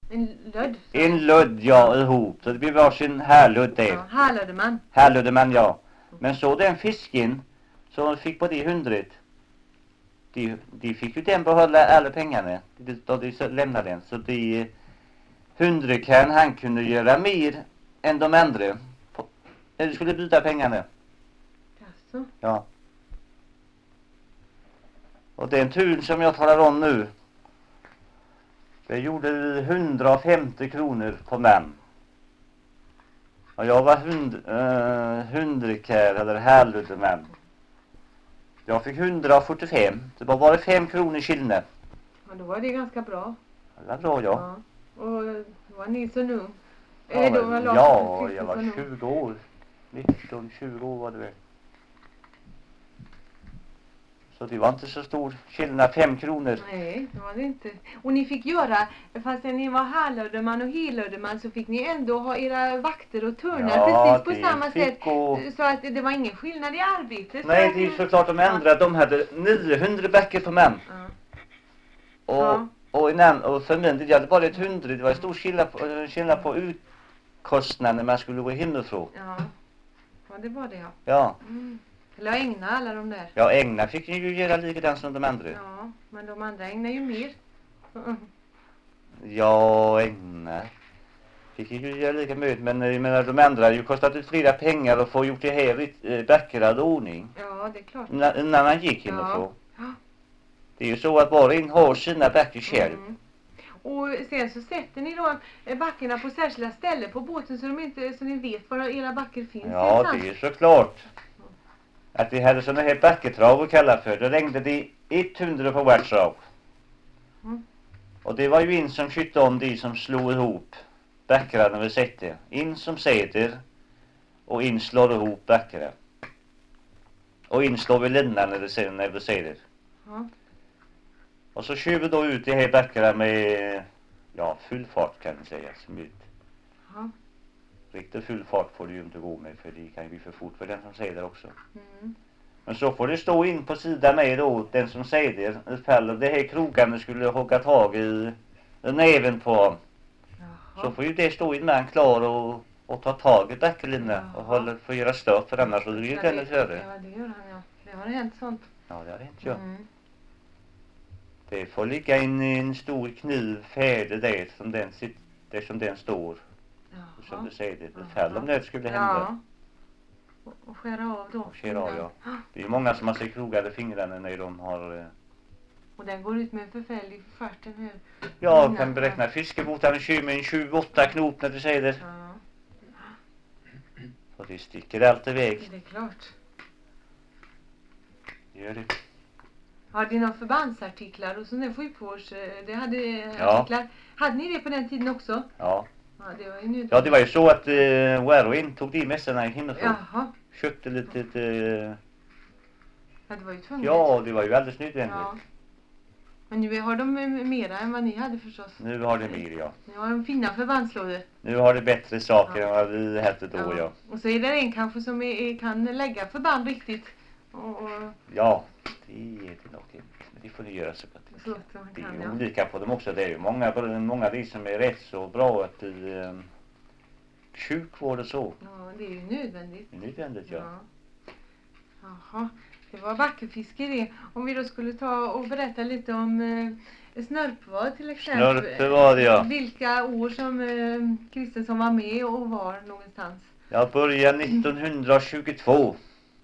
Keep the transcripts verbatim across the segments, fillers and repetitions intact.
En lödd? En lödd, ja, ihop. Så det blir varsin härludd där. Ja, härlödde man. Härlödde man, ja. Men så den fisken så fick på det hundret. De, de fick ju den behålla alla pengarna då de lämnade den. Så de hundrekan han kunde göra mer än de andra. På, när de skulle byta pengarna. Jaså? Ja. Och den turen som jag talar om nu. Det gjorde hundrafemtio kronor på män. Och jag var hund, uh, hundrekär eller härludemän. Jag fick hundrafyrtiofem. Det var bara fem kronor skillnad. Ja, då var det ganska bra. Det var bra, ja. Ja. Och då var ni så ung. Ja, Eh, då var Lars ja Christer jag var så ung. tjugo år. nitton tjugo år var det väl. Så det var inte så stor skillnad, fem kronor. Nej, det var det inte. Och ni fick göra, fast ni var härlödeman och helödeman så fick ni ändå ha era vakter och turnar Ja, precis på det samma fick sätt. gå- Så att det var ingen skillnad i arbetet. Nej, så att det är ni- såklart de ändrade. De hade niohundra bäckar för män. Ja. Och, Ja. och, innan, och för män, det hade bara ett hundra. Det var en stor skillnad på, eh, skillnad på utkostnaden när man skulle gå hemifrån. Ja. Ja, det var det, ja. Ja, Mm. Eller ägna alla de där. ja, ägna fick ju göra likadant som de andra. Ja, men de andra ägnar ju mer. Mm. Ja, ägna fick ju göra lika mycket. Men jag menar, de andra hade ju kostat ut flera pengar att få gjort det här i äh, bäckrad ordning. Ja, det är klart. När, när man gick hemifrån. Ja. Ja. Det är ju så att var och en har sina bäckar själv. Mm. Och sen så sätter ni då eh, backarna på särskilda ställen på båten så de inte så ni vet var era backar finns. Ja, någonstans. det är såklart. Att vi hade sådana här backetrav att kalla för. Då rängde det hundra på vart trav. Mm. Och det var ju in som skytte om de som slog ihop backarna vi sätter. In som säter och in slår ihop backarna. Och in slår vi linan när vi säger när vi säger. Ja. Och så kör vi då ut de här backarna med ja, full fart kan man säga. Som ut. Ja. Riktigt full fart får du ju inte gå med för det kan ju bli för fort för den som säger det också. Mm. Men så får det stå in på sidan med då den som säger det. Ifall det här krogarna skulle hugga tag i, i näven på. Jaha. Så får ju det stå in man klar och, och ta tag i backelinna Jaha. och hålla för att göra stöp för annars så är ju Ja, den det, före. ja, det gör han, ja. Det har hänt sånt. Ja, det har hänt ja. Mm. Det får ligga in i en stor kniv färdig där som den, sit, där som den står. Jaha. Som du säger det. Jaha. Ifall om det skulle hända. Ja. Och, och skära av då. Och skära av, ja. Det är ju många som har sig krogade fingrarna när de har... Eh, Och den går ut med en förfärlig farten här. ja, Många. kan beräkna fiskebotarna kör med en tjugoåtta knop när du säger det. Ja, Och det sticker allt iväg. det är klart. Gör det. Har ni några förbandsartiklar och sådana sjukvårds... Det hade Ja. artiklar. Hade ni det på den tiden också? Ja. Ja, det var ju nu. Ja, det var ju så att eh, var och en tog de mässorna hemifrån. Jaha. Köpte lite... Eh, Ja, det var ju tvunget. ja, det var ju alldeles nödvändigt. Ja. Men nu har de eh, mera än vad ni hade förstås. Nu har det mer, ja. Nu har de fina förbandslådor. Nu har det bättre saker Ja. än vad vi hette då, ja. Och så är det en kanske som är, är, kan lägga förband riktigt. Och, och Ja, det är det nog inte. Men det får ni göra så gott ni så kan. att man Det kan, är ju ja. olika på dem också. Det är ju många, många de som är rätt så bra att i eh, sjukvård och så. Ja, det är ju nödvändigt. Det är nödvändigt, ja. Ja. Jaha, det var backefiske det. Om vi då skulle ta och berätta lite om eh, snörpvad till exempel. Snörpvad, ja. Vilka år som eh, Kristensson var med och var någonstans. Jag började nittonhundratjugotvå.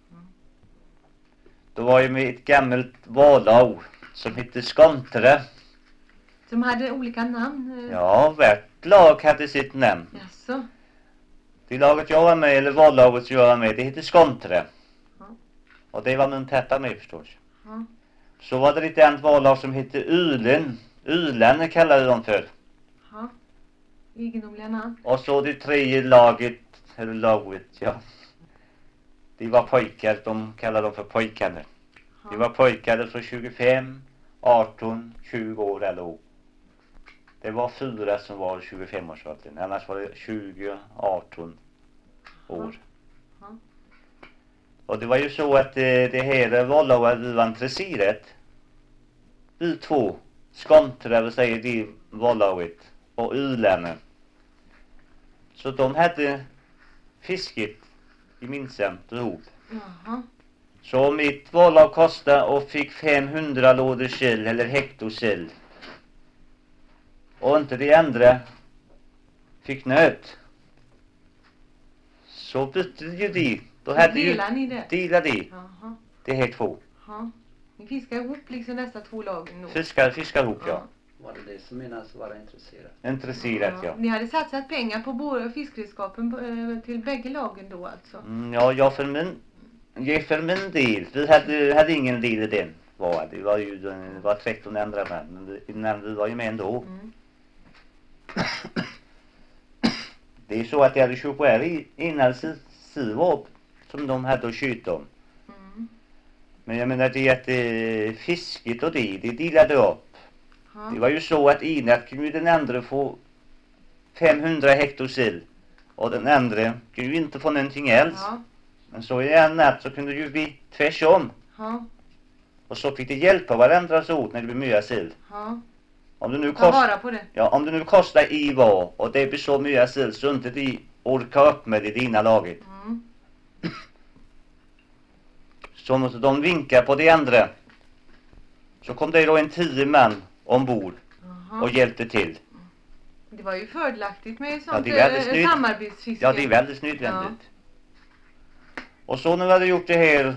Då var jag med ett gammalt vallag som hette Skontre. Som hade olika namn. Eh. Ja, vart lag hade sitt namn. Jaså? Det laget jag var med, eller vallaget som jag var med, det hette Skontre. Ja. Och det var min pappa med förstås. Ja. Så var det lite annat vallag som hette Ulen. Ulen kallade de för. Ja. Egendomliga namn. Och så det tredje laget, eller laget, ja. Det var pojkar, de kallade dem för pojkarna. Ja. Det var pojkar från tjugofem, arton, tjugo år eller år. Det var fyra som var tjugofem-årsåldern. Annars var det tjugo, arton år. Ja. Och det var ju så att det, det här vallaget vi var intresserat. Vi två, Skontre, vi säger det vallaget. och Ylänne. Så de hade fisket i minsamt ihop. Jaha. Så mitt vallav kostade och fick femhundra lådor sill eller hekto sill. Och inte de andra fick nöt. Så bytte ju de. Då hade ju Delar ni det? Delar de. Jaha. Det är två. Ja. Ni fiskar ihop liksom dessa två lagen då? Fiskar, fiskar ihop, ja. Var det det som menas vara intresserad? Intresserat, ja. Ni hade satsat pengar på både fiskredskapen eh, till bägge lagen då alltså? Mm, ja, jag för min, jag för min del. Vi hade, hade ingen del i den. Var, det var ju det var tretton andra män. Men innan vi var ju med ändå. Mm. Det är så att jag hade köpt här i innan sivop som de hade att skjuta om. Mm. Men jag menar det att eh, fisket och det, det delade upp. Ja. Det var ju så att innan kunde ju den andra få femhundra hektar sill. Och den andra kunde ju inte få någonting alls. Ja. Men så i en natt så kunde det ju bli tvärsom. Ja. Och så fick det hjälpa varandra så åt när det blev mycket sill. Ja. Om det nu Ta kost, vara på det. ja, om det nu kostar i var och det blir så mycket sill så inte de orkar upp med det i dina laget. Mm. Så måste de vinka på de andra. Så kom det då en tio man ombord Jaha. och hjälpte till. Det var ju fördelaktigt med Ja, sånt det är väldigt eh, snyggt. samarbetsfiske. Ja, det är väldigt nödvändigt. Och så när vi hade gjort det här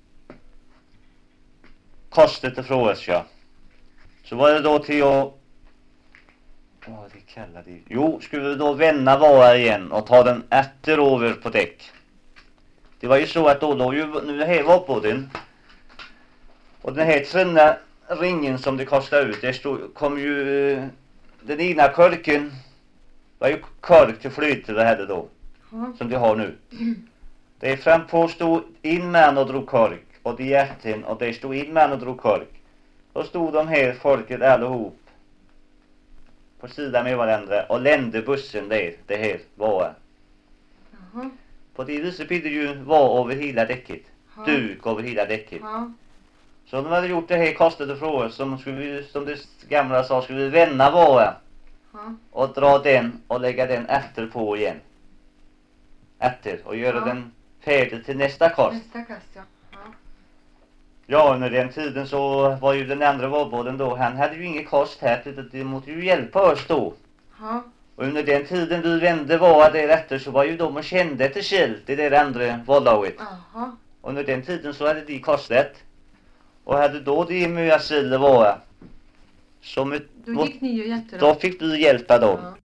kostet för oss, ja. Så var det då till att vad det kallar det. Jo, skulle vi då vända vara igen och ta den efter över på däck. Det var ju så att då låg ju nu här var på den. Och den här trinna ringen som det kostade ut, det stod, kom ju eh, den ena korken var ju kork till flyt det hade då. Ja. Som de har nu. Det är fram på stod in man och drog kork. Och det hjärten och det stod in man och drog kork. Då stod de här folket allihop på sidan med varandra och lände bussen där, det här var. Jaha. På det viset blir det ju var över hela däcket. Ja. Duk över hela däcket. Ja. Så de hade gjort det här kostade för oss som, skulle vi, som det gamla sa skulle vi vända vara. Ja. Och dra den och lägga den efter på igen. Efter och göra Ja. den färdig till nästa kost. Nästa kast, ja. Ja. Ja, under den tiden så var ju den andra vårbåden då, han hade ju ingen kost här, utan det måste ju hjälpa oss då. Ja. Och under den tiden vi vände var därefter så var ju de och kände efter sill, det där andra vållaget. Jaha. Och under den tiden så hade de kostat. Och hade då de mycket sill var. Som ett, Då gick ni och hjälpte då dem. fick vi hjälpa dem. Ja.